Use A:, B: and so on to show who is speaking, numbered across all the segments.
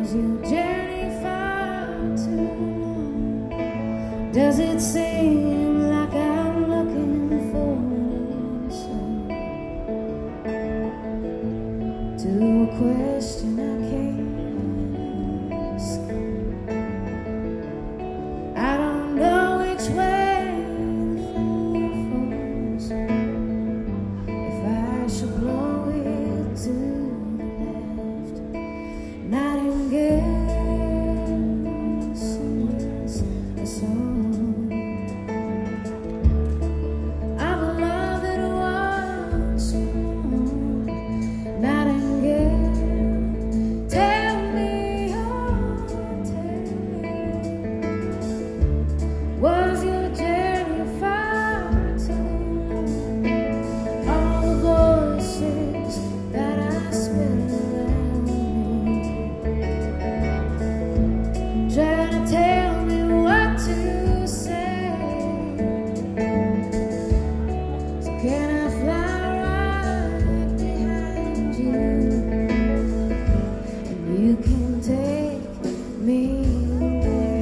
A: Was your journey far too long? Does it seem like I'm looking for an answer to a question I can't ask? I don't know which way the flow falls, if I should blow it to the left. Nightingale sings a song. I've loved it once more. Nightingale, tell me your tale. Was your journey far too long? All the voices that I spent around me, trying to tell me what to say. So can I fly right behind you, and you can take me away?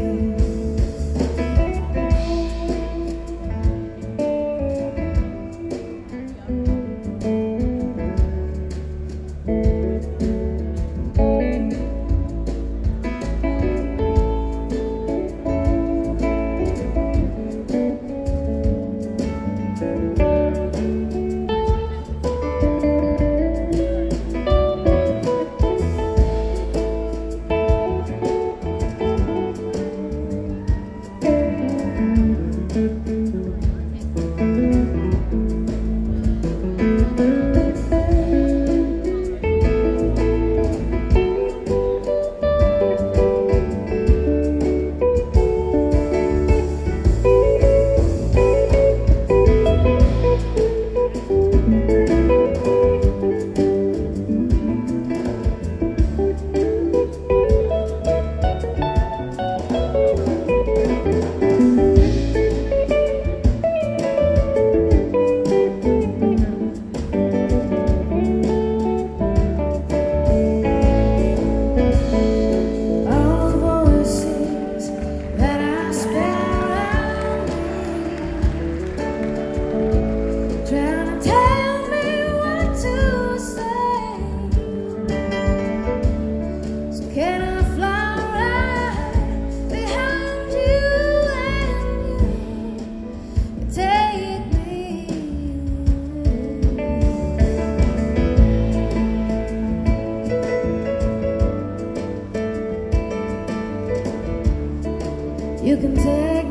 A: Trying to tell me what to say. So can I fly right behind you, and you take me? You can take